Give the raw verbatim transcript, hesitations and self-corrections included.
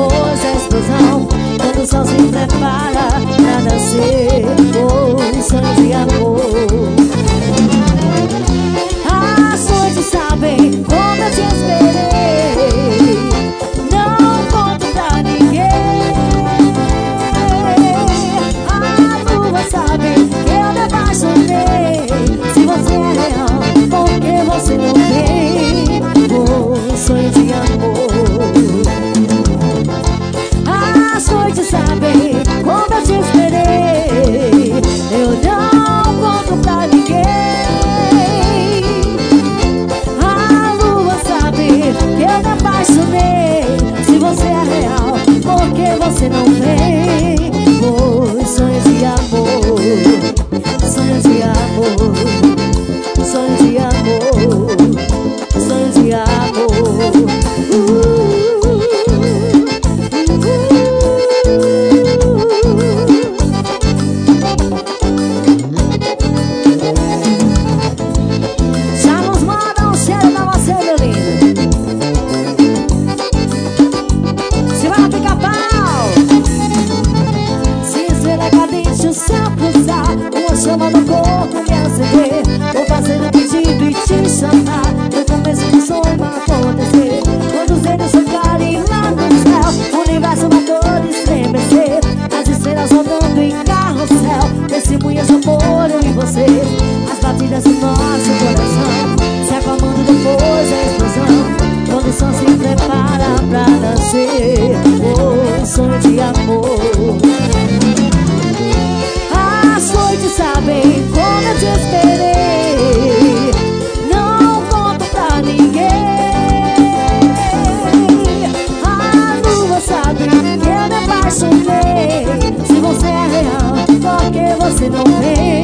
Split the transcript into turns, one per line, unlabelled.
depois da explosão, quando o sol se prepara pra nascer, oh, sonho de amor. As noites sabem como eu te esperei, não conto pra ninguém. A lua sabe que eu me apaixonei. Se você é real, porque você não tem um sonho de amor. As noites sabem como eu te esperei, eu não conto pra ninguém. A lua sabe que eu me apaixonei. Se você é real, porque você não tem um sonho de amor. Sonho de amor, sonho de amor, sonho de amor. uh, uh, uh. Já nos manda um cheiro pra você, meu lindo. Se vai ficar pau, se estrela cadente o céu cruzar, uma chama no corpo me acender, vou fazer um pedido e te chamar. No começo do sonho acontecer, quando os dedos tocarem lá no céu, o universo vai todo estremecer, as estrelas rodando em carrossel, testemunhas de amor, eu e você, as batidas do nosso coração se acalmando depois da explosão, quando o sol se prepara pra nascer, oh, sonho de amor. As noites sabem como eu te esperei, não conto pra ninguém. A lua sabe que eu me apaixonei. Se você é real, porque você não vem